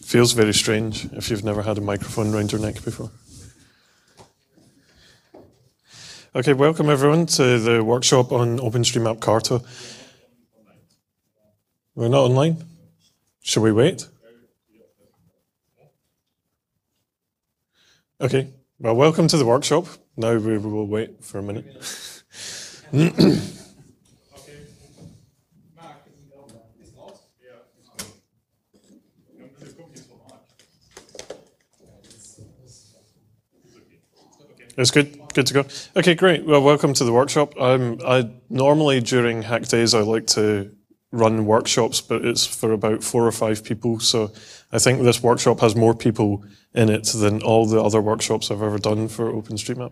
Feels very strange if you've never had a microphone around your neck before. Okay, welcome everyone to the workshop on OpenStreetMap Carto. We're not online? Shall we wait? Okay, well, welcome to the workshop. Now we will wait for a minute. It's good to go. Okay, great. Well, welcome to the workshop. I normally during Hack Days I like to run workshops, but it's for about 4 or 5 people. So I think this workshop has more people in it than all the other workshops I've ever done for OpenStreetMap.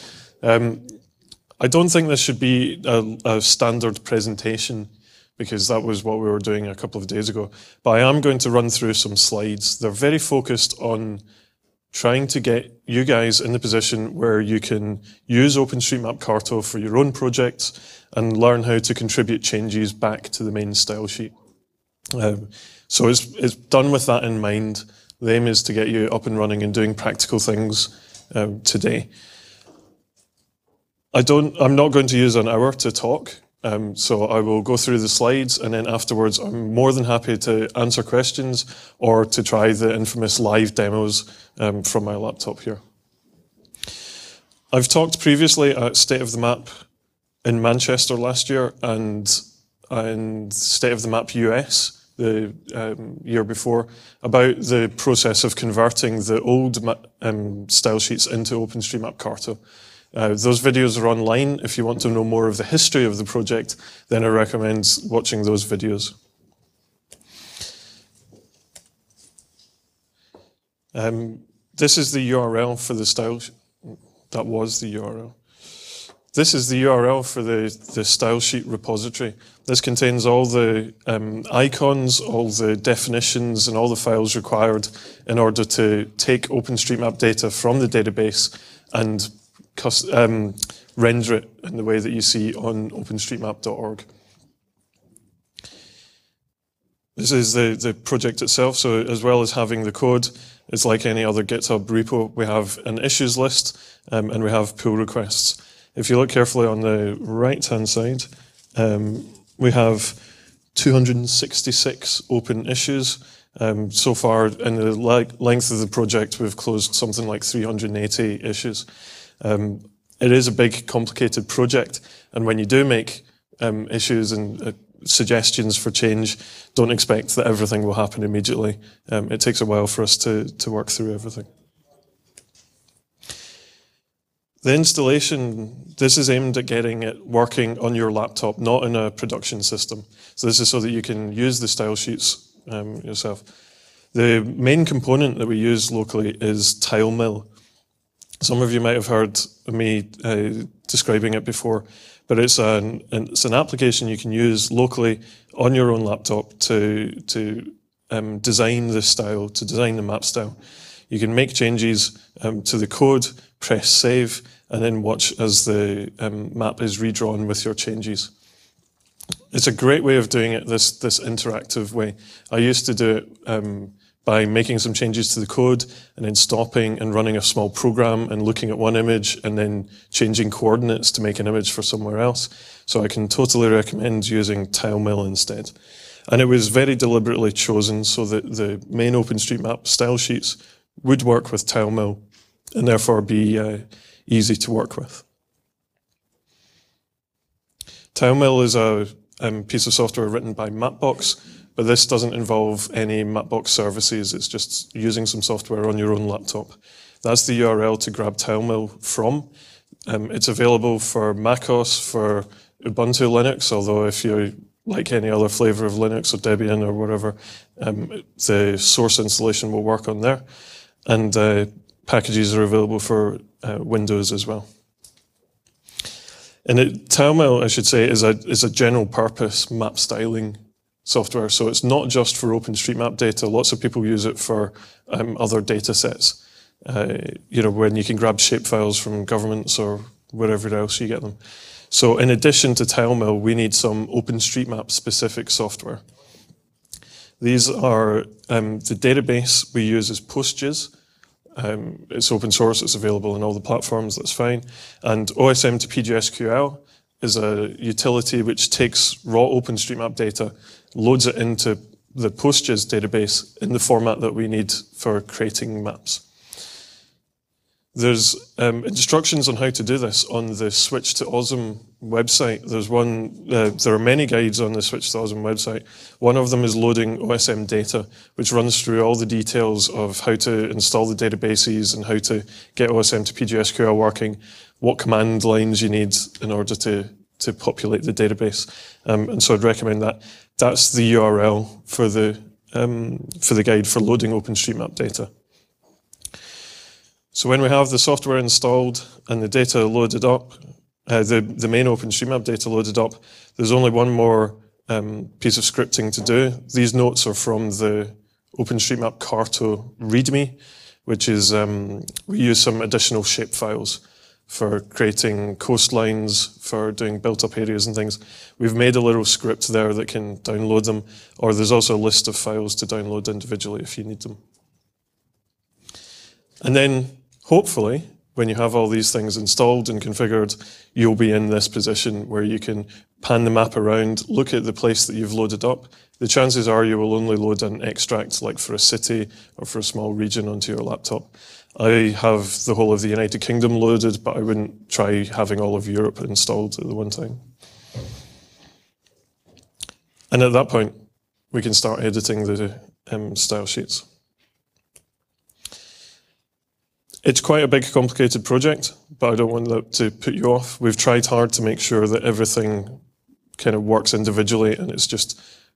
I don't think this should be a standard presentation because that was what we were doing a couple of days ago. But I am going to run through some slides. They're very focused on trying to get you guys in the position where you can use OpenStreetMap Carto for your own projects and learn how to contribute changes back to the main style sheet. So it's done with that in mind. The aim is to get you up and running and doing practical things today. I'm not going to use an hour to talk. So I will go through the slides and then afterwards I'm more than happy to answer questions or to try the infamous live demos from my laptop here. I've talked previously at State of the Map in Manchester last year and State of the Map US the year before about the process of converting the old style sheets into OpenStreetMap Carto. Those videos are online. If you want to know more of the history of the project, then I recommend watching those videos. This is the URL for the style. That was the URL. This is the URL for the style sheet repository. This contains all the icons, all the definitions, and all the files required in order to take OpenStreetMap data from the database and render it in the way that you see on openstreetmap.org. This is the project itself, so as well as having the code, it's like any other GitHub repo. We have an issues list and we have pull requests. If you look carefully on the right-hand side, we have 266 open issues. So far, in the length of the project, we've closed something like 380 issues. It is a big, complicated project, and when you do make issues and suggestions for change, don't expect that everything will happen immediately. It takes a while for us to work through everything. The installation, this is aimed at getting it working on your laptop, not in a production system. So this is so that you can use the style sheets yourself. The main component that we use locally is TileMill. Some of you might have heard me describing it before, but it's an application you can use locally on your own laptop to design the style, to design the map style. You can make changes to the code, press save, and then watch as the map is redrawn with your changes. It's a great way of doing it, this interactive way. I used to do it by making some changes to the code and then stopping and running a small program and looking at one image and then changing coordinates to make an image for somewhere else. So I can totally recommend using TileMill instead. And it was very deliberately chosen so that the main OpenStreetMap style sheets would work with TileMill and therefore be easy to work with. TileMill is a piece of software written by Mapbox, but this doesn't involve any Mapbox services. It's just using some software on your own laptop. That's the URL to grab TileMill from. It's available for macOS, for Ubuntu Linux, although if you like any other flavor of Linux or Debian or whatever, the source installation will work on there. And packages are available for Windows as well. And TileMill, I should say, is a general purpose map styling software. So it's not just for OpenStreetMap data. Lots of people use it for other data sets. When you can grab shapefiles from governments or wherever else you get them. So in addition to TileMill, we need some OpenStreetMap specific software. These are the database we use is PostGIS. It's open source, it's available on all the platforms, that's fine. And OSM to PGSQL is a utility which takes raw OpenStreetMap data, loads it into the PostGIS database in the format that we need for creating maps. There's instructions on how to do this on the Switch to Osm website. There's one. There are many guides on the Switch to Osm website. One of them is loading OSM data, which runs through all the details of how to install the databases and how to get OSM to PGSQL working, what command lines you need in order to populate the database. And so I'd recommend that. That's the URL for the guide for loading OpenStreetMap data. So when we have the software installed and the data loaded up, the main OpenStreetMap data loaded up, there's only one more piece of scripting to do. These notes are from the OpenStreetMap Carto README, which is, we use some additional shapefiles for creating coastlines, for doing built-up areas and things. We've made a little script there that can download them, or there's also a list of files to download individually if you need them. And then, hopefully, when you have all these things installed and configured, you'll be in this position where you can pan the map around, look at the place that you've loaded up. The chances are you will only load an extract, like for a city or for a small region, onto your laptop. I have the whole of the United Kingdom loaded, but I wouldn't try having all of Europe installed at the one time. And at that point, we can start editing the style sheets. It's quite a big, complicated project, but I don't want that to put you off. We've tried hard to make sure that everything kind of works individually and it's just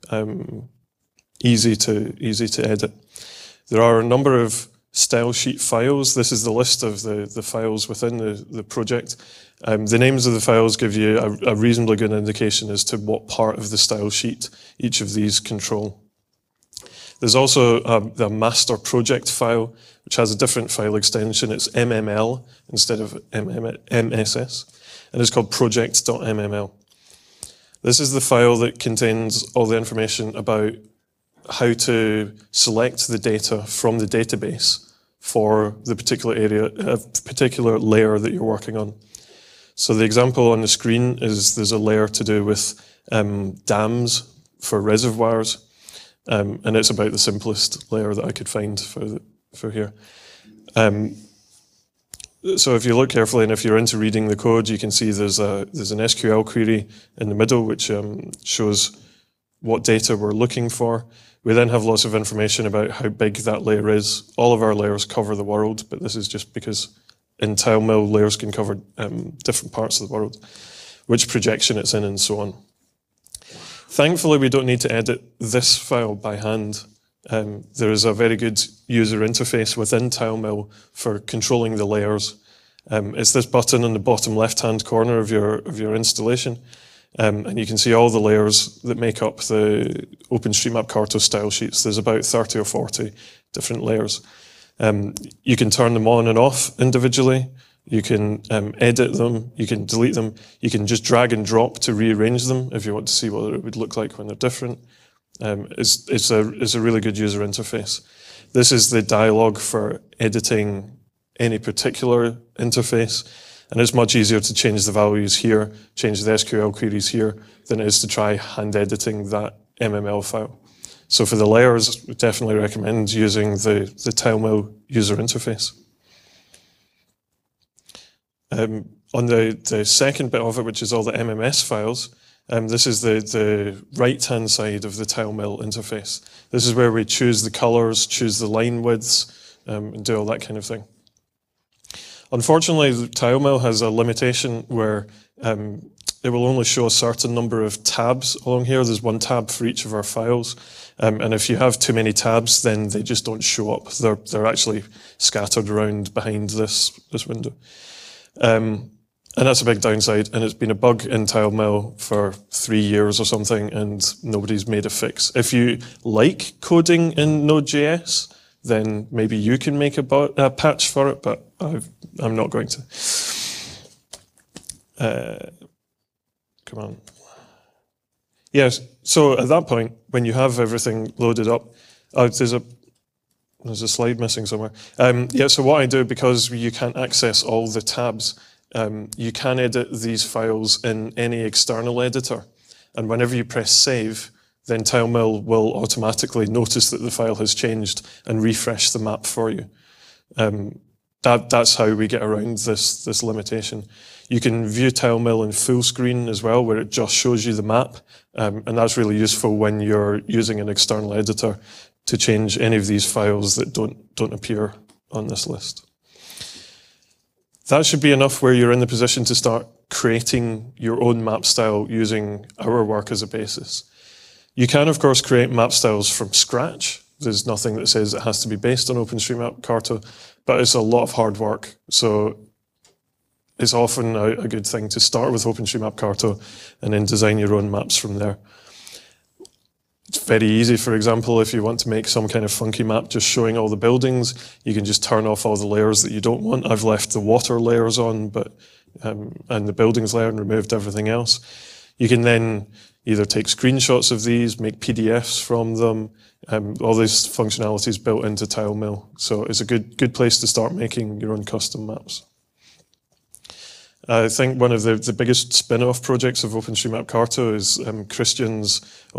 easy to edit. There are a number of style sheet files. This is the list of the files within the project. The names of the files give you a reasonably good indication as to what part of the style sheet each of these control. There's also the master project file, which has a different file extension. It's MML instead of MSS, and it's called project.mml. This is the file that contains all the information about how to select the data from the database for the particular area, a particular layer that you're working on. So the example on the screen is there's a layer to do with dams for reservoirs. And it's about the simplest layer that I could find for here. So if you look carefully and if you're into reading the code, you can see there's an SQL query in the middle which shows what data we're looking for. We then have lots of information about how big that layer is. All of our layers cover the world, but this is just because in TileMill layers can cover different parts of the world, which projection it's in and so on. Thankfully, we don't need to edit this file by hand. There is a very good user interface within TileMill for controlling the layers. It's this button in the bottom left-hand corner of your installation, and you can see all the layers that make up the OpenStreetMap Carto style sheets. There's about 30 or 40 different layers. You can turn them on and off individually. You can edit them, you can delete them, you can just drag and drop to rearrange them if you want to see what it would look like when they're different. It's a really good user interface. This is the dialog for editing any particular interface, and it's much easier to change the values here, change the SQL queries here, than it is to try hand editing that MML file. So for the layers, we definitely recommend using the TileMill user interface. On the second bit of it, which is all the MMS files, this is the right-hand side of the TileMill interface. This is where we choose the colors, choose the line widths, and do all that kind of thing. Unfortunately, TileMill has a limitation where it will only show a certain number of tabs along here. There's one tab for each of our files. And if you have too many tabs, then they just don't show up. They're actually scattered around behind this window. And that's a big downside, and it's been a bug in TileMill for 3 years or something, and nobody's made a fix. If you like coding in Node.js, then maybe you can make a patch for it, but I'm not going to. Come on. Yes. So at that point, when you have everything loaded up, there's a slide missing somewhere. Yeah. So what I do, because you can't access all the tabs, you can edit these files in any external editor, and whenever you press save, then TileMill will automatically notice that the file has changed and refresh the map for you. That's how we get around this limitation. You can view TileMill in full screen as well, where it just shows you the map, and that's really useful when you're using an external editor to change any of these files that don't appear on this list. That should be enough where you're in the position to start creating your own map style using our work as a basis. You can, of course, create map styles from scratch. There's nothing that says it has to be based on OpenStreetMap Carto, but it's a lot of hard work. So it's often a good thing to start with OpenStreetMap Carto and then design your own maps from there. It's very easy, for example, if you want to make some kind of funky map just showing all the buildings, you can just turn off all the layers that you don't want. I've left the water layers on, and the buildings layer, and removed everything else. You can then either take screenshots of these, make PDFs from them. All this functionality is built into TileMill. So it's a good place to start making your own custom maps. I think one of the biggest spin-off projects of OpenStreetMap Carto is Christian's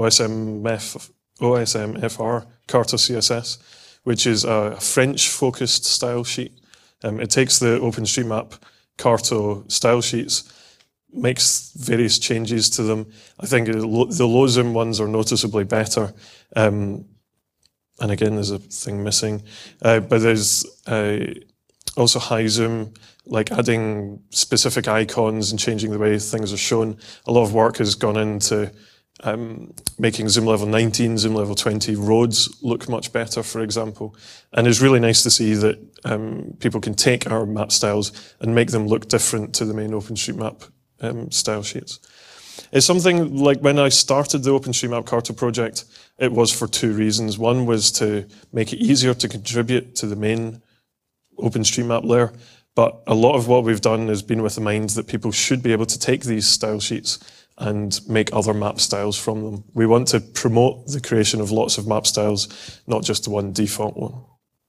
OSMFR Carto CSS, which is a French-focused style sheet. It takes the OpenStreetMap Carto style sheets, makes various changes to them. I think the low zoom ones are noticeably better. And again, there's a thing missing. But there's also high zoom, like adding specific icons and changing the way things are shown. A lot of work has gone into making zoom level 19, zoom level 20 roads look much better, for example. And it's really nice to see that people can take our map styles and make them look different to the main OpenStreetMap style sheets. It's something like when I started the OpenStreetMap Carto project, it was for two reasons. One was to make it easier to contribute to the main OpenStreetMap layer, but a lot of what we've done has been with the mind that people should be able to take these style sheets and make other map styles from them. We want to promote the creation of lots of map styles, not just one default one.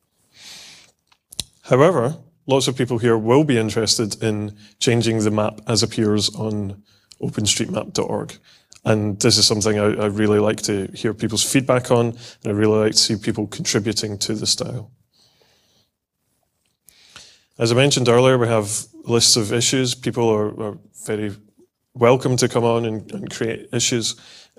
However, lots of people here will be interested in changing the map as appears on openstreetmap.org. And this is something I really like to hear people's feedback on, and I really like to see people contributing to the style. As I mentioned earlier, we have lists of issues. People are very welcome to come on and create issues.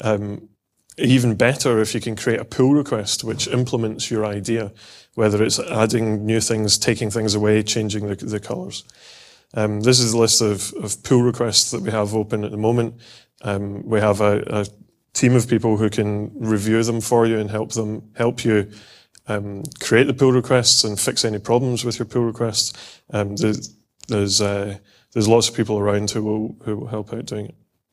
Even better if you can create a pull request which implements your idea, whether it's adding new things, taking things away, changing the colors. This is the list of pull requests that we have open at the moment. We have a team of people who can review them for you and help you create the pull requests and fix any problems with your pull requests. There's lots of people around who will help out doing it.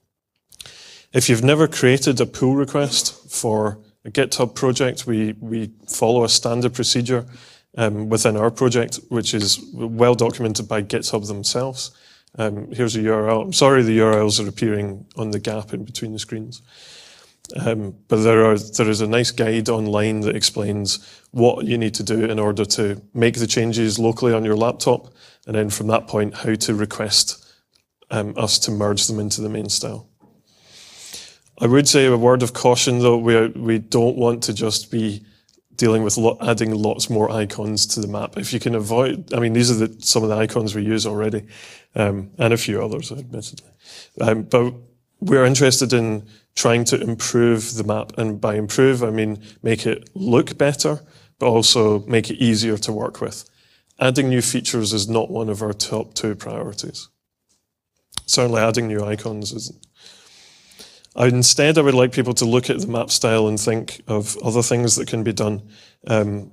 If you've never created a pull request for a GitHub project, we follow a standard procedure within our project, which is well documented by GitHub themselves. Here's a URL. I'm sorry the URLs are appearing on the gap in between the screens. But there is a nice guide online that explains what you need to do in order to make the changes locally on your laptop, and then from that point, how to request us to merge them into the main style. I would say a word of caution, though. We don't want to just be dealing with adding lots more icons to the map. If you can avoid, I mean, these are some of the icons we use already, and a few others, admittedly. But we're interested in trying to improve the map, and by improve, I mean make it look better, but also make it easier to work with. Adding new features is not one of our top two priorities. Certainly adding new icons isn't. Instead, I would like people to look at the map style and think of other things that can be done. The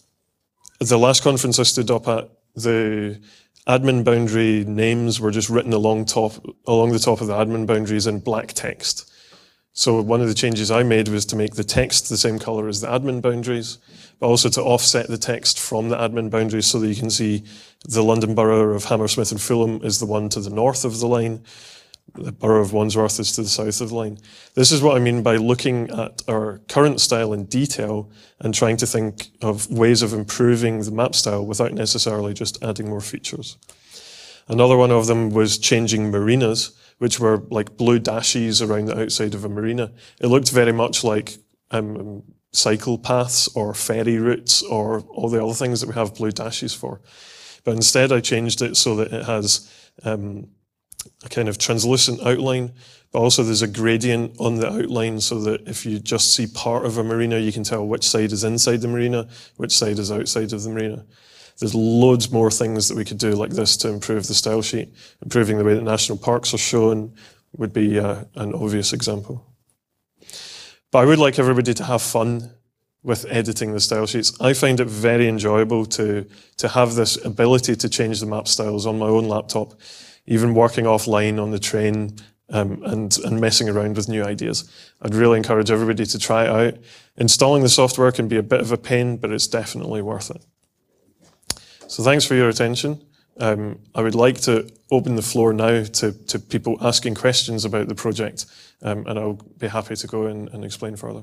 last conference I stood up at, the admin boundary names were just written along the top of the admin boundaries in black text. So one of the changes I made was to make the text the same color as the admin boundaries, but also to offset the text from the admin boundaries so that you can see the London Borough of Hammersmith and Fulham is the one to the north of the line, the borough of Wandsworth is to the south of the line. This is what I mean by looking at our current style in detail and trying to think of ways of improving the map style without necessarily just adding more features. Another one of them was changing marinas, which were like blue dashes around the outside of a marina. It looked very much like cycle paths or ferry routes or all the other things that we have blue dashes for. But instead I changed it so that it has a kind of translucent outline, but also there's a gradient on the outline so that if you just see part of a marina, you can tell which side is inside the marina, which side is outside of the marina. There's loads more things that we could do like this to improve the style sheet. Improving the way that national parks are shown would be an obvious example. But I would like everybody to have fun with editing the style sheets. I find it very enjoyable to have this ability to change the map styles on my own laptop, even working offline on the train and messing around with new ideas. I'd really encourage everybody to try it out. Installing the software can be a bit of a pain, but it's definitely worth it. So thanks for your attention. I would like to open the floor now to people asking questions about the project, and I'll be happy to go in and explain further.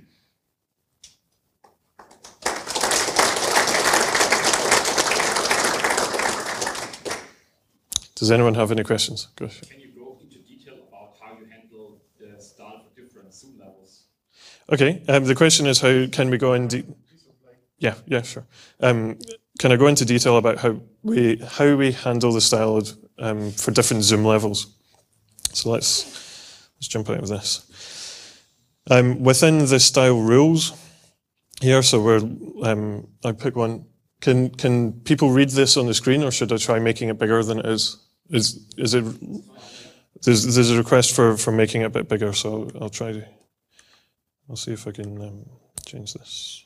Does anyone have any questions? Go ahead. Can you go into detail about how you handle the style for different zoom levels? Okay, the question is how can we go in Yeah, sure. Can I go into detail about how we handle the style for different zoom levels? So let's jump out of this. Within the style rules here, so I pick one. Can people read this on the screen, or should I try making it bigger than it is? Is it? There's a request for making it a bit bigger, so I'll try to. I'll see if I can change this.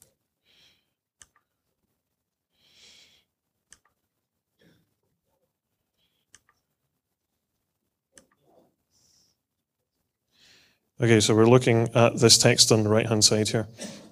Okay, so we're looking at this text on the right-hand side here.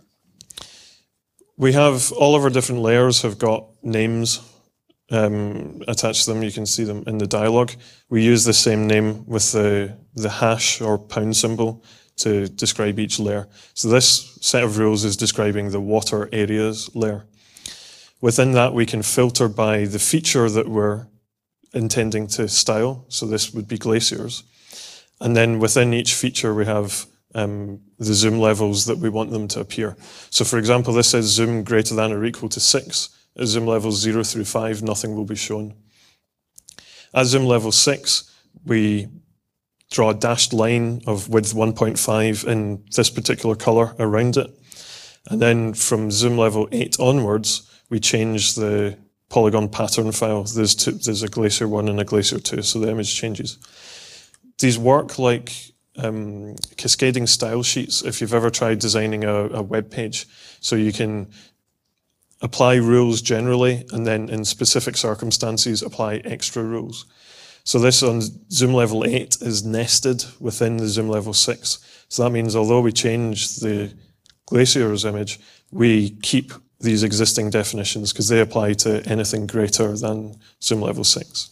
We have all of our different layers have got names attached to them. You can see them in the dialog. We use the same name with the hash or pound symbol to describe each layer. So this set of rules is describing the water areas layer. Within that, we can filter by the feature that we're intending to style. So this would be glaciers. And then within each feature, we have the zoom levels that we want them to appear. So for example, this says zoom greater than or equal to 6. At zoom levels 0 through 5, nothing will be shown. At zoom level 6, we draw a dashed line of width 1.5 in this particular color around it. And then from zoom level 8 onwards, we change the polygon pattern file. There's a Glacier 1 and a Glacier 2, so the image changes. These work like cascading style sheets if you've ever tried designing a web page. So you can apply rules generally and then in specific circumstances apply extra rules. So this on zoom level 8 is nested within the zoom level 6. So that means although we change the glaciers image, we keep these existing definitions because they apply to anything greater than zoom level 6.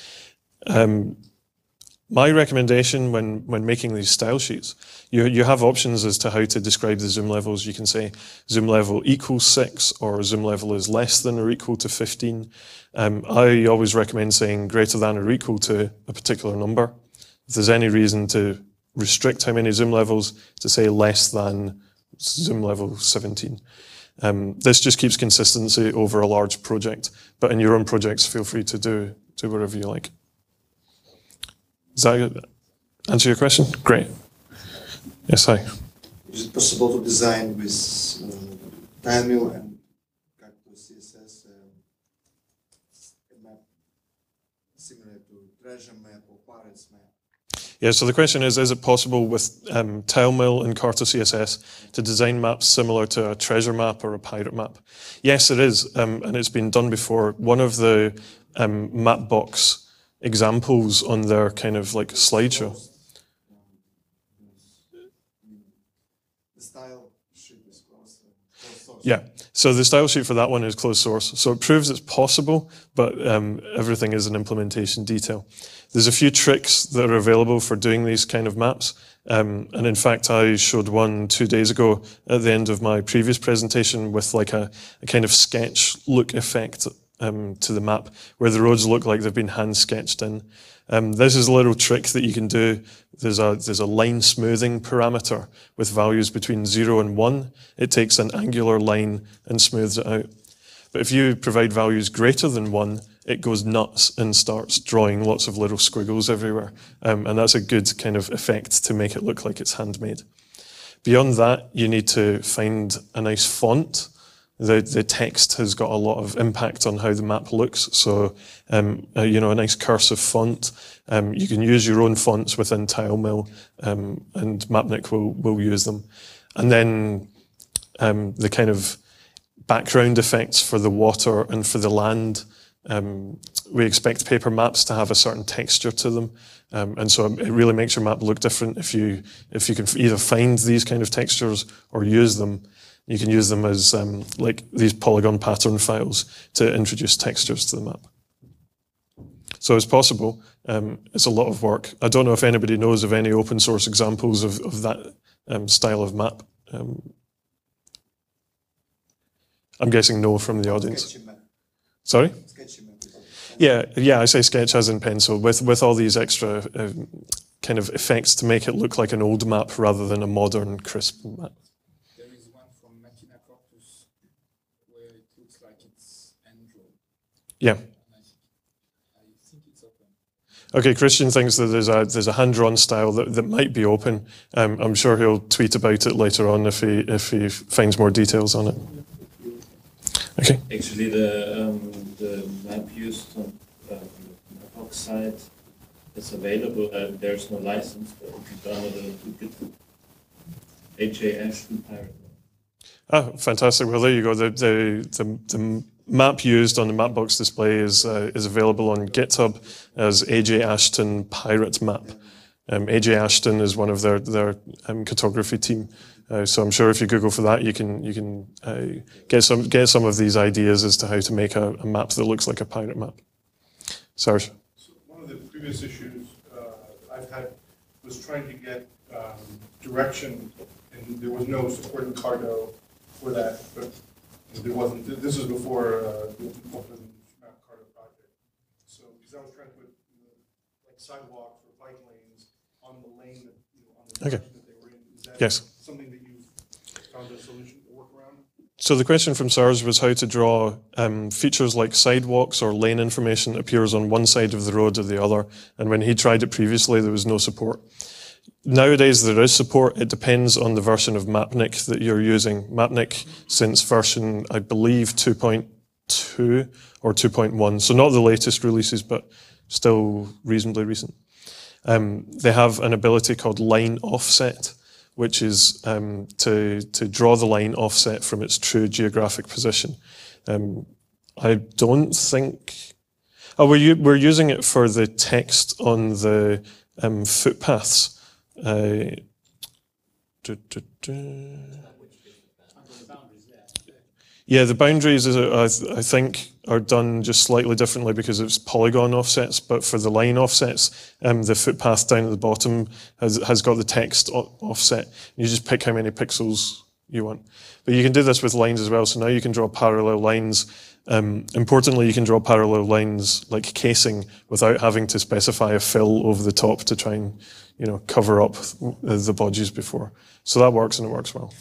My recommendation when making these style sheets, you have options as to how to describe the zoom levels. You can say zoom level equals 6 or zoom level is less than or equal to 15. I always recommend saying greater than or equal to a particular number. If there's any reason to restrict how many zoom levels, to say less than zoom level 17. This just keeps consistency over a large project, but in your own projects, feel free to do whatever you like. Does that answer your question? Great. Yes, hi. Is it possible to design with TileMill and Cactus CSS a map similar to Treasure Map or Pirates Map? Yeah, so the question is it possible with TileMill and Carto CSS to design maps similar to a treasure map or a pirate map? Yes, it is, and it's been done before. One of the Mapbox examples on their kind of like slideshow. The style sheet is close. source. Yeah, so the style sheet for that one is closed source. So it proves it's possible, but everything is an implementation detail. There's a few tricks that are available for doing these kind of maps. And in fact, I showed one 2 days ago at the end of my previous presentation with like a kind of sketch look effect to the map, where the roads look like they've been hand sketched in. This is a little trick that you can do. There's a line smoothing parameter with values between 0 and 1. It takes an angular line and smooths it out. But if you provide values greater than 1, it goes nuts and starts drawing lots of little squiggles everywhere. And that's a good kind of effect to make it look like it's handmade. Beyond that, you need to find a nice font. The text has got a lot of impact on how the map looks. So, you know, a nice cursive font. You can use your own fonts within TileMill, and Mapnik will use them. And then the kind of background effects for the water and for the land. We expect paper maps to have a certain texture to them. And so it really makes your map look different if you can either find these kind of textures or use them. You can use them as like these polygon pattern files to introduce textures to the map. So it's possible. It's a lot of work. I don't know if anybody knows of any open source examples of that style of map. I'm guessing no from the audience. Sorry? Yeah, I say sketch as in pencil, with all these extra kind of effects to make it look like an old map rather than a modern, crisp map. There is one from Machina Corpus where it looks like it's hand-drawn. Yeah. I think it's open. Okay, Christian thinks that there's a hand-drawn style that might be open. I'm sure he'll tweet about it later on if he finds more details on it. Okay. Actually, the map used on the Mapbox side is available. There's no license, but if you download it, you get H.A. Ashton Pirate. Ah, fantastic. Well, there you go. The map used on the Mapbox display is available on GitHub as A.J. Ashton Pirate Map. A.J. Ashton is one of their cartography team. So I'm sure if you Google for that, you can get some of these ideas as to how to make a map that looks like a pirate map. Serge? So one of the previous issues I've had was trying to get direction, and there was no support in Carto for that. But there wasn't. This was before the Open Map Carto project. So because I was trying to put like sidewalks or bike lanes on the lane that on the direction that they were in. Is that Yes. something that you've found a solution to work around? So the question from Serge was how to draw features like sidewalks or lane information that appears on one side of the road or the other. And when he tried it previously, there was no support. Nowadays, there is support. It depends on the version of Mapnik that you're using. Mapnik, since version, I believe, 2.2 or 2.1, so not the latest releases, but still reasonably recent. They have an ability called line offset, which is to draw the line offset from its true geographic position. I don't think... Oh, we're using it for the text on the footpaths. Yeah, the boundaries, I think, are done just slightly differently because it's polygon offsets, but for the line offsets, the footpath down at the bottom has got the text offset. You just pick how many pixels you want. But you can do this with lines as well, so now you can draw parallel lines. Importantly, you can draw parallel lines like casing without having to specify a fill over the top to try and cover up the bodges before. So that works, and it works well.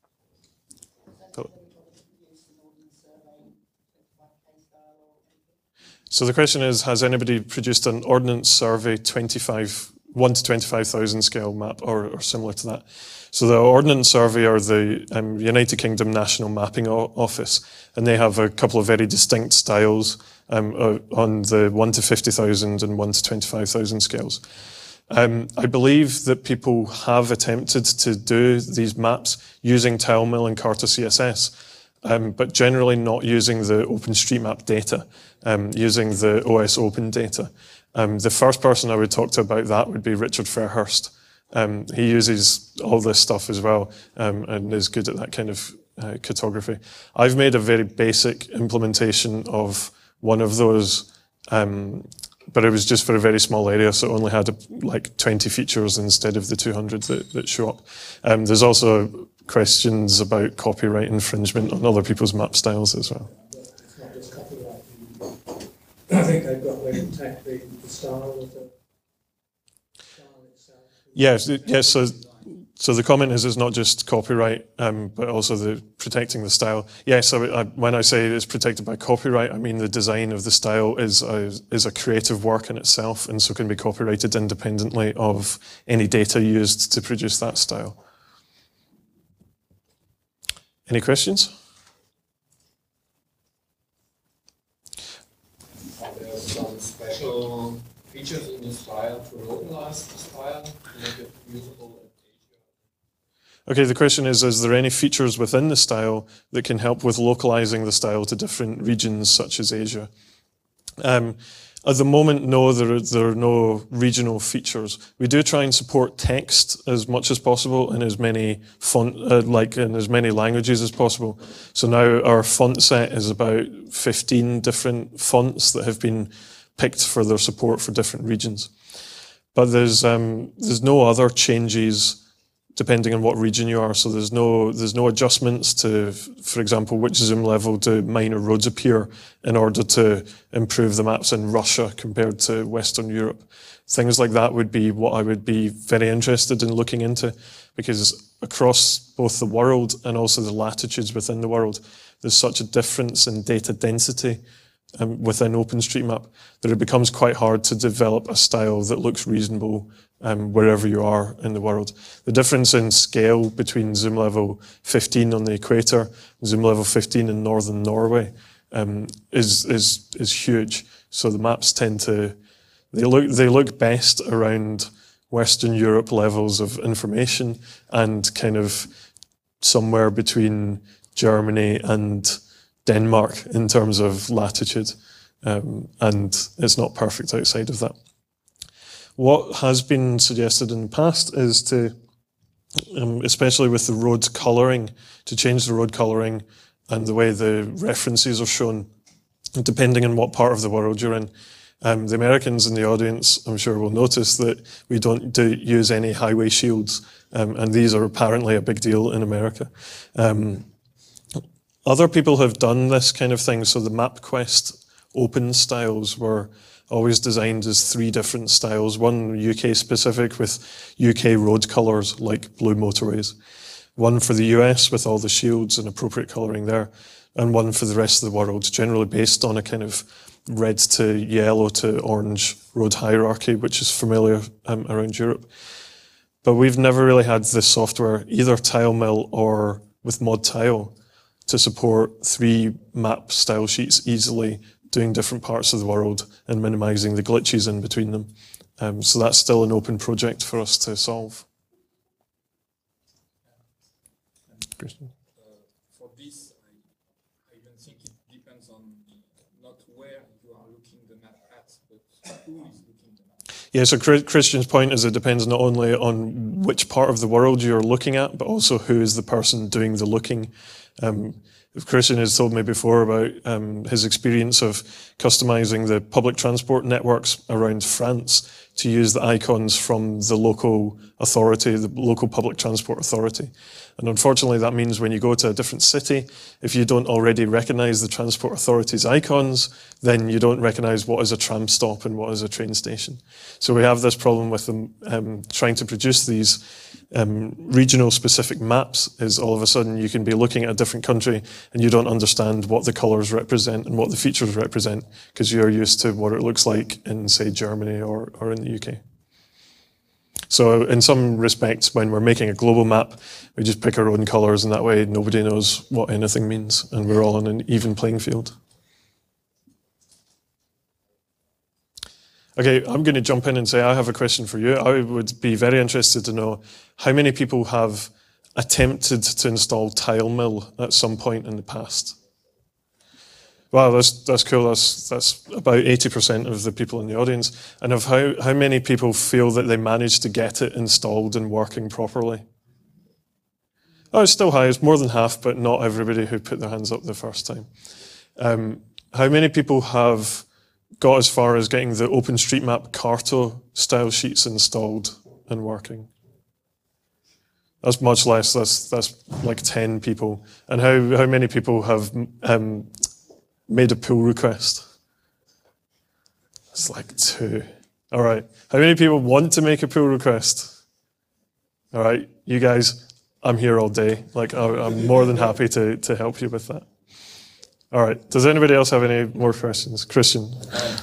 So the question is, has anybody produced an Ordnance Survey 1 to 25,000 scale map or similar to that? So the Ordnance Survey are the United Kingdom National Mapping Office, and they have a couple of very distinct styles on the 1 to 50,000 and 1 to 25,000 scales. I believe that people have attempted to do these maps using TileMill and Carta CSS, but generally not using the OpenStreetMap data, using the OS Open data. The first person I would talk to about that would be Richard Fairhurst. He uses all this stuff as well, and is good at that kind of cartography. I've made a very basic implementation of one of those, but it was just for a very small area, so it only had like 20 features instead of the 200 that show up. There's also questions about copyright infringement on other people's map styles as well. It's not just copyright. I think they've got to protect the style of the style itself. Yes, yes. So the comment is it's not just copyright, but also the protecting the style. Yes, so when I say it's protected by copyright, I mean the design of the style is a creative work in itself, and so can be copyrighted independently of any data used to produce that style. Any questions? Are there some special features in the style to localize the style to make it usable in Asia? Okay, the question is there any features within the style that can help with localizing the style to different regions such as Asia? At the moment, no, there are no regional features. We do try and support text as much as possible in as many in as many languages as possible. So now our font set is about 15 different fonts that have been picked for their support for different regions. But there's no other changes depending on what region you are. So there's no adjustments to, for example, which zoom level do minor roads appear in order to improve the maps in Russia compared to Western Europe. Things like that would be what I would be very interested in looking into, because across both the world and also the latitudes within the world, there's such a difference in data density within OpenStreetMap that it becomes quite hard to develop a style that looks reasonable wherever you are in the world. The difference in scale between zoom level 15 on the equator and zoom level 15 in northern Norway is huge. So the maps tend to, they look best around Western Europe levels of information and kind of somewhere between Germany and Denmark in terms of latitude, and it's not perfect outside of that. What has been suggested in the past is to, especially with the road colouring, to change the road colouring and the way the references are shown, depending on what part of the world you're in. The Americans in the audience, I'm sure, will notice that we don't use any highway shields, and these are apparently a big deal in America. Other people have done this kind of thing. So the MapQuest open styles were always designed as 3 different styles, one UK specific with UK road colours like blue motorways, one for the US with all the shields and appropriate colouring there, and one for the rest of the world, generally based on a kind of red to yellow to orange road hierarchy, which is familiar around Europe. But we've never really had this software, either TileMill or with ModTile, to support 3 map style sheets easily, doing different parts of the world and minimizing the glitches in between them. So that's still an open project for us to solve. Christian? For this, I even think it depends on not where you are looking the map at, but who is looking the map. Yeah, so Christian's point is it depends not only on which part of the world you're looking at, but also who is the person doing the looking. Christian has told me before about his experience of customizing the public transport networks around France to use the icons from the local authority, the local public transport authority. And unfortunately, that means when you go to a different city, if you don't already recognize the transport authority's icons, then you don't recognize what is a tram stop and what is a train station. So we have this problem with them trying to produce these regional specific maps. Is all of a sudden you can be looking at a different country and you don't understand what the colors represent and what the features represent because you're used to what it looks like in, say, Germany or in the UK. So in some respects, when we're making a global map, we just pick our own colors, and that way nobody knows what anything means, and we're all on an even playing field. Okay, I'm going to jump in and say I have a question for you. I would be very interested to know how many people have attempted to install TileMill at some point in the past. Wow, that's cool. That's about 80% of the people in the audience. And of how many people feel that they managed to get it installed and working properly? Oh, it's still high. It's more than half, but not everybody who put their hands up the first time. How many people have got as far as getting the OpenStreetMap Carto style sheets installed and working? That's much less. That's like 10 people. And how many people have made a pull request? It's like 2. All right. How many people want to make a pull request? All right, you guys, I'm here all day. Like, I'm more than happy to help you with that. All right. Does anybody else have any more questions? Christian.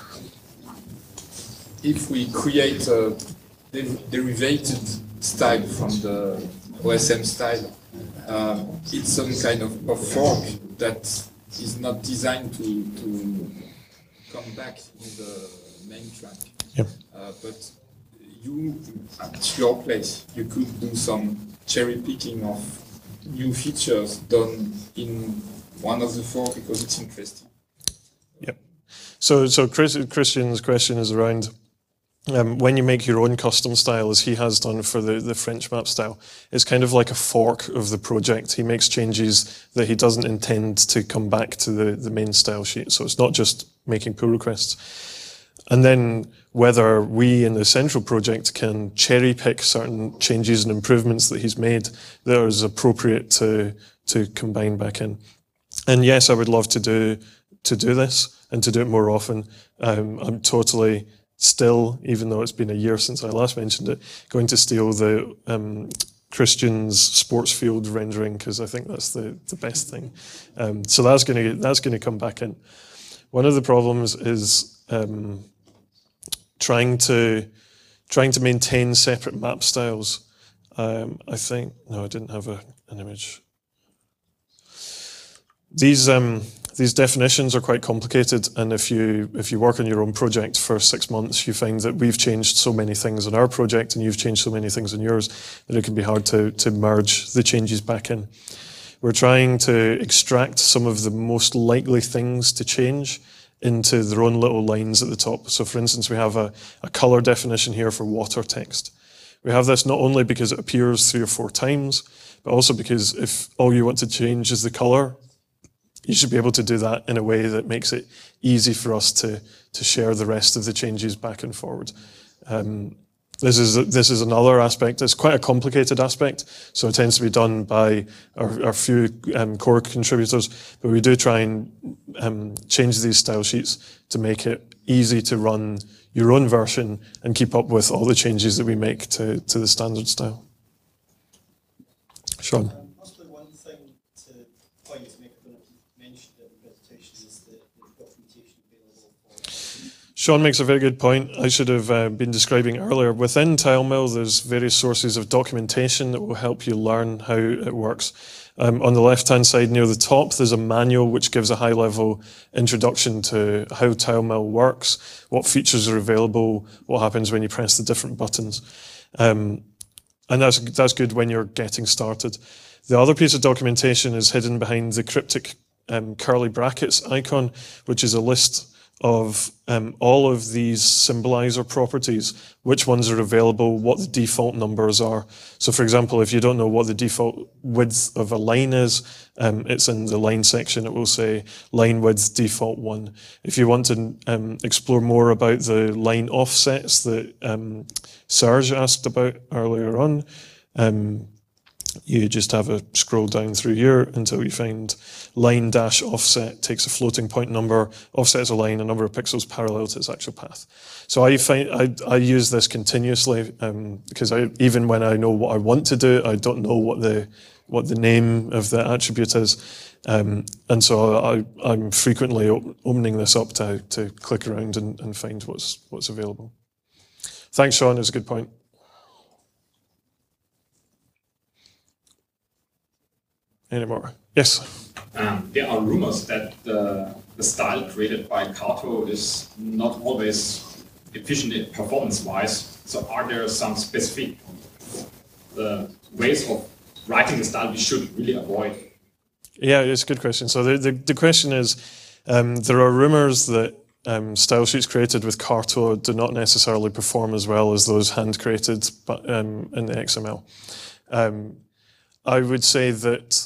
If we create a derivated style from the OSM style, it's some kind of fork that is not designed to come back in the main track. Yep. But you, at your place, you could do some cherry picking of new features done in one of the forks because it's interesting. Yep. So Christian's question is around when you make your own custom style, as he has done for the French map style, it's kind of like a fork of the project. He makes changes that he doesn't intend to come back to the main style sheet. So it's not just making pull requests. And then whether we in the central project can cherry pick certain changes and improvements that he's made that are appropriate to combine back in. And yes, I would love to do this and to do it more often. I'm totally still, even though it's been a year since I last mentioned it, going to steal the Christian's sports field rendering because I think that's the best thing. So that's going to come back in. One of the problems is trying to maintain separate map styles. I think no, I didn't have an image. These definitions are quite complicated, and if you work on your own project for 6 months, you find that we've changed so many things in our project and you've changed so many things in yours that it can be hard to merge the changes back in. We're trying to extract some of the most likely things to change into their own little lines at the top. So for instance, we have a color definition here for water text. We have this not only because it appears 3 or 4 times, but also because if all you want to change is the color, you should be able to do that in a way that makes it easy for us to share the rest of the changes back and forward. This is another aspect. It's quite a complicated aspect, so it tends to be done by our few core contributors, but we do try and change these style sheets to make it easy to run your own version and keep up with all the changes that we make to the standard style. Sean. Possibly one thing to point to make, I don't know if you mentioned it in the presentation, is the documentation available for. Sean makes a very good point. I should have been describing earlier. Within TileMill, there's various sources of documentation that will help you learn how it works. On the left-hand side near the top, there's a manual which gives a high-level introduction to how TileMill works, what features are available, what happens when you press the different buttons. And that's good when you're getting started. The other piece of documentation is hidden behind the cryptic curly brackets icon, which is a list of all of these symbolizer properties, which ones are available, what the default numbers are. So for example, if you don't know what the default width of a line is, it's in the line section, it will say line width default 1. If you want to explore more about the line offsets that Serge asked about earlier on, you just have a scroll down through here until you find line dash offset, takes a floating point number, offsets a line a number of pixels parallel to its actual path. So I use this continuously because even when I know what I want to do, I don't know what the name of the attribute is. And so I'm frequently opening this up to click around and find what's available. Thanks, Sean. It's a good point. Any more? Yes? There are rumors that the style created by Carto is not always efficient performance-wise. So are there some specific ways of writing the style we should really avoid? Yeah, it's a good question. So the question is, there are rumors that style sheets created with Carto do not necessarily perform as well as those hand-created in the XML. I would say that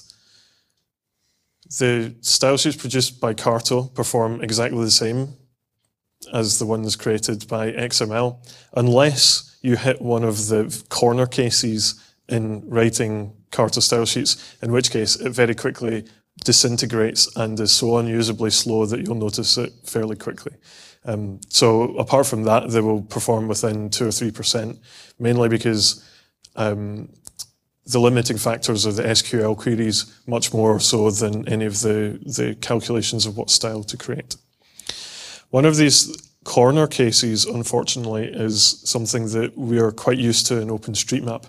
the style sheets produced by Carto perform exactly the same as the ones created by XML, unless you hit one of the corner cases in writing Carto style sheets, in which case it very quickly disintegrates and is so unusably slow that you'll notice it fairly quickly. So apart from that, they will perform within 2 or 3%, mainly because the limiting factors are the SQL queries much more so than any of the calculations of what style to create. One of these corner cases, unfortunately, is something that we are quite used to in OpenStreetMap.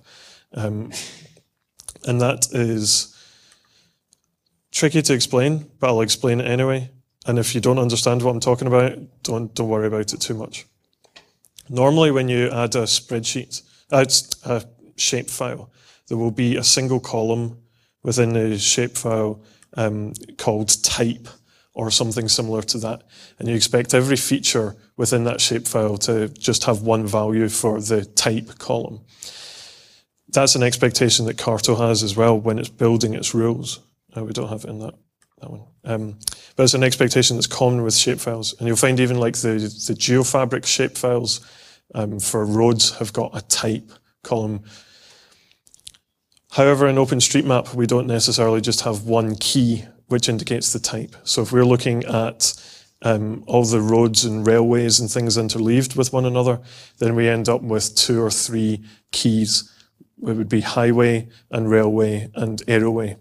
And that is tricky to explain, but I'll explain it anyway. And if you don't understand what I'm talking about, don't worry about it too much. Normally, when you add a spreadsheet, a shapefile, there will be a single column within the shapefile called type or something similar to that. And you expect every feature within that shapefile to just have one value for the type column. That's an expectation that Carto has as well when it's building its rules. We don't have it in that one. But it's an expectation that's common with shapefiles. And you'll find even like the GeoFabric shapefiles for roads have got a type column. However, in OpenStreetMap, we don't necessarily just have one key which indicates the type. So if we're looking at all the roads and railways and things interleaved with one another, then we end up with 2 or 3 keys. It would be highway and railway and aeroway.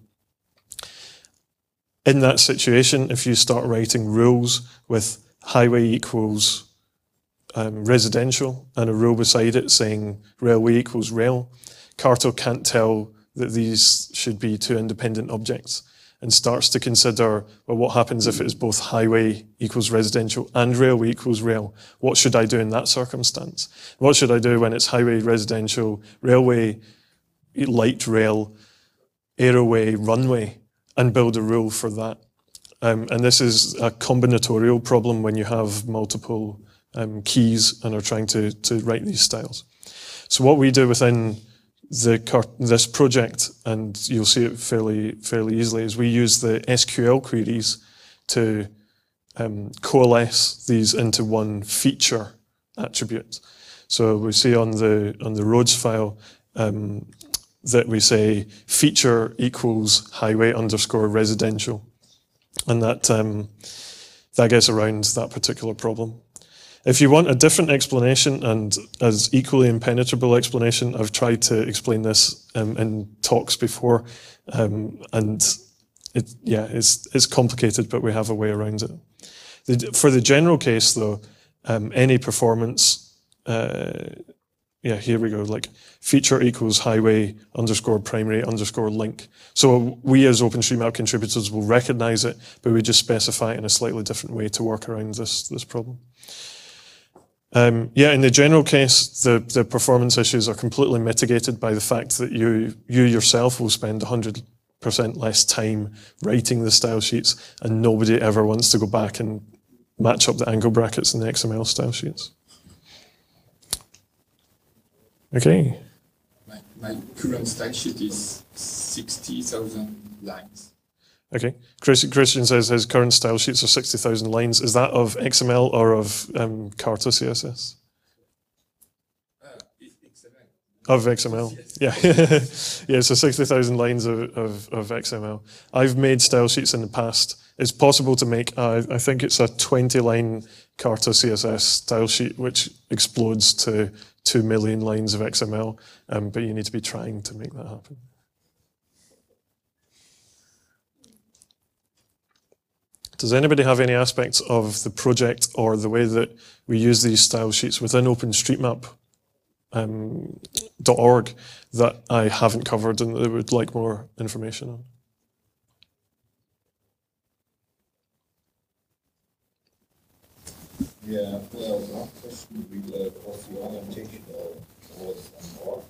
In that situation, if you start writing rules with highway equals residential and a row beside it saying railway equals rail, Carto can't tell that these should be 2 independent objects and starts to consider, well, what happens if it's both highway equals residential and railway equals rail? What should I do in that circumstance? What should I do when it's highway, residential, railway, light rail, aeroway, runway, and build a rule for that? And this is a combinatorial problem when you have multiple keys and are trying to write these styles. So what we do within this project, and you'll see it fairly easily, is we use the SQL queries to coalesce these into one feature attribute. So we see on the roads file that we say feature equals highway underscore residential, and that gets around that particular problem. If you want a different explanation and as equally impenetrable explanation, I've tried to explain this in talks before, and it's complicated, but we have a way around it. For the general case, though, any performance, here we go, like feature equals highway underscore primary underscore link. So we as OpenStreetMap contributors will recognize it, but we just specify it in a slightly different way to work around this problem. In the general case, the performance issues are completely mitigated by the fact that you yourself will spend 100% less time writing the style sheets, and nobody ever wants to go back and match up the angle brackets in the XML style sheets. Okay. My current style sheet is 60,000 lines. Okay. Christian says his current style sheets are 60,000 lines. Is that of XML or of Carto CSS? XML. Of XML, yeah. Yeah, so 60,000 lines of XML. I've made style sheets in the past. It's possible to make, I think it's a 20-line Carto CSS style sheet, which explodes to 2 million lines of XML, but you need to be trying to make that happen. Does anybody have any aspects of the project or the way that we use these style sheets within OpenStreetMap .org that I haven't covered and that would like more information on? Yeah, well, one question of the orientation was more.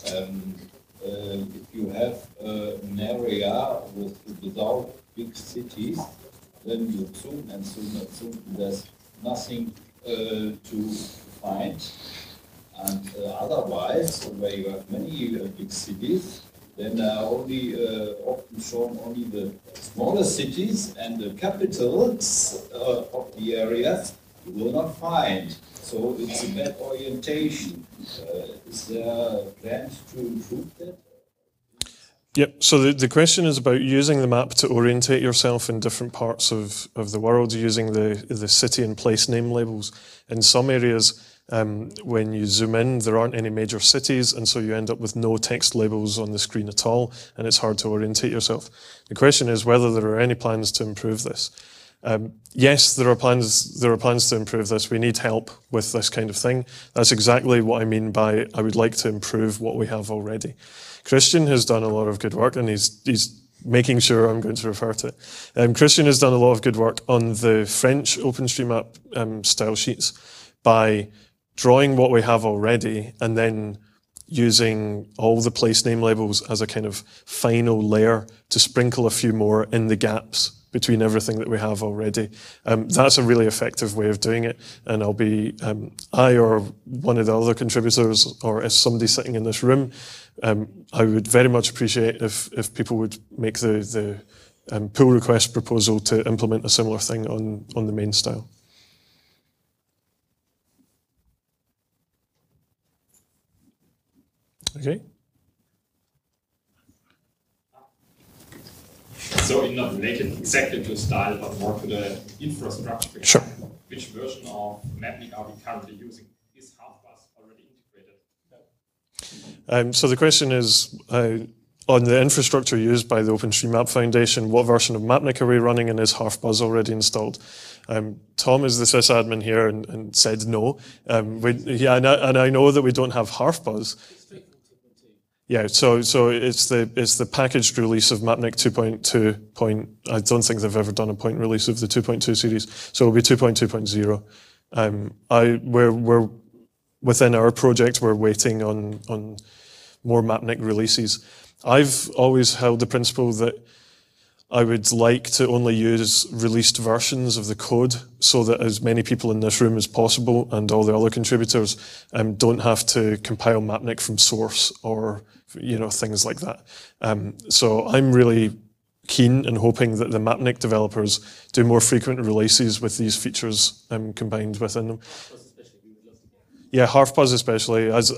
If you have an area without big cities, then you zoom and zoom and zoom. There's nothing to find. And otherwise, where you have many big cities, then are only often shown only the smaller cities, and the capitals of the areas you will not find. So it's a bad orientation. Is there plans to improve that? Yep, so the question is about using the map to orientate yourself in different parts of the world, using the city and place name labels. In some areas, when you zoom in, there aren't any major cities, and so you end up with no text labels on the screen at all, and it's hard to orientate yourself. The question is whether there are any plans to improve this. Yes, there are plans to improve this. We need help with this kind of thing. That's exactly what I mean by I would like to improve what we have already. Christian has done a lot of good work, and he's making sure I'm going to refer to it. Christian has done a lot of good work on the French OpenStreetMap style sheets by drawing what we have already and then using all the place name labels as a kind of final layer to sprinkle a few more in the gaps between everything that we have already. That's a really effective way of doing it, and I'll be, I or one of the other contributors, or as somebody sitting in this room, I would very much appreciate if people would make the pull request proposal to implement a similar thing on the main style. Okay. So in not related exactly to style, but more to the infrastructure. Sure. Which version of Mapnik are we currently using? Is Halfbus already integrated? So the question is, on the infrastructure used by the OpenStreetMap Foundation, what version of Mapnik are we running, and is Halfbus already installed? Tom is the sysadmin here and said no. And I know that we don't have Halfbus. Yeah, so it's the packaged release of Mapnik 2.2. I don't think they've ever done a point release of the 2.2 series, so it'll be 2.2.0. We're within our project, we're waiting on more Mapnik releases. I've always held the principle that I would like to only use released versions of the code so that as many people in this room as possible and all the other contributors don't have to compile Mapnik from source or things like that. So I'm really keen and hoping that the Mapnik developers do more frequent releases with these features combined within them. Yeah, Halfbus especially, as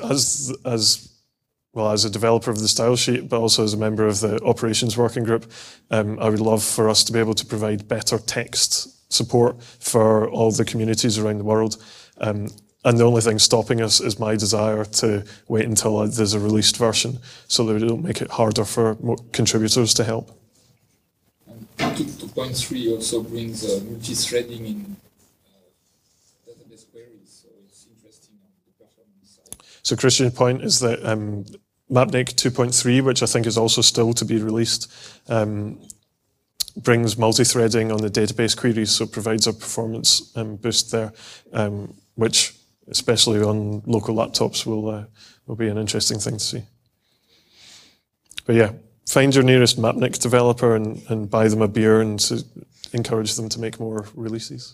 a developer of the style sheet, but also as a member of the operations working group, I would love for us to be able to provide better text support for all the communities around the world. And the only thing stopping us is my desire to wait until there's a released version so that we don't make it harder for more contributors to help. And 2.3 also brings multi-threading in database queries, so it's interesting on the performance side. So Christian's point is that Mapnik 2.3, which I think is also still to be released, brings multi-threading on the database queries, so provides a performance boost there, which, especially on local laptops, will be an interesting thing to see. But yeah, find your nearest Mapnik developer and buy them a beer and to encourage them to make more releases.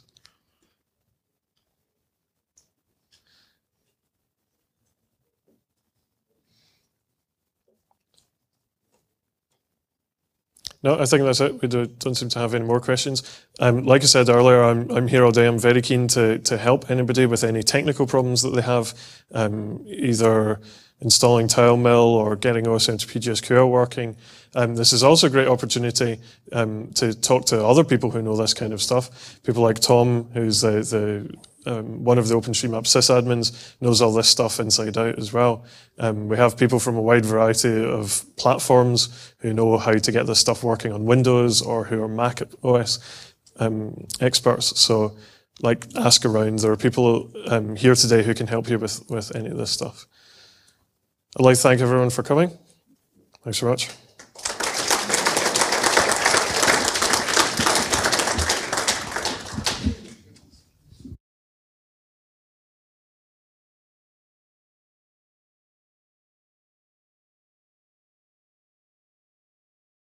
No, I think that's it. We don't seem to have any more questions. Like I said earlier, I'm here all day. I'm very keen to help anybody with any technical problems that they have, either installing TileMill or getting OSM to PGSQL working. This is also a great opportunity to talk to other people who know this kind of stuff. People like Tom, who's one of the OpenStreetMap sysadmins, knows all this stuff inside out as well. We have people from a wide variety of platforms who know how to get this stuff working on Windows or who are Mac OS experts. So, ask around. There are people here today who can help you with any of this stuff. I'd like to thank everyone for coming. Thanks very much.